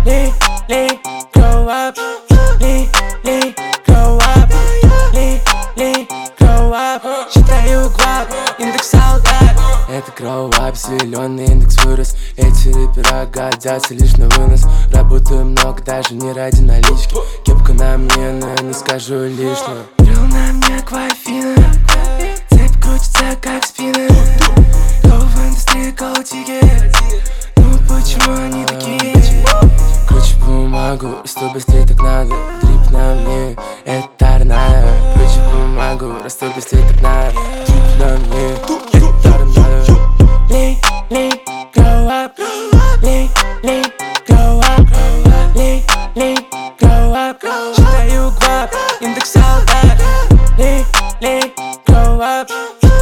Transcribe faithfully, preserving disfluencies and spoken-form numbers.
Lee, Lee, grow up. Lee, Lee, grow up. Lee, Lee, grow up. Считаю гвап, индекс солдат. Это grow up, зеленый индекс вырос. Эти рэпера годятся лишь на вынос. Работаю много, даже не ради налички. Кепка на мне, но я не скажу лишнего. Дрил на мне аквафина. Цепь крутится, как спина. Go в индустрии, go ticket. Ну почему они такие? Круче бумагу, расту быстрее, так надо. Дрип на мне, это торнадо. Круче бумагу, расту быстрее, так надо. Дрип на мне, это торнадо. Lee, Lee, grow up. Lee, Lee, grow up. Lee, Lee, grow up. Считаю гвап, индекс солдат. Lee, Lee, grow up.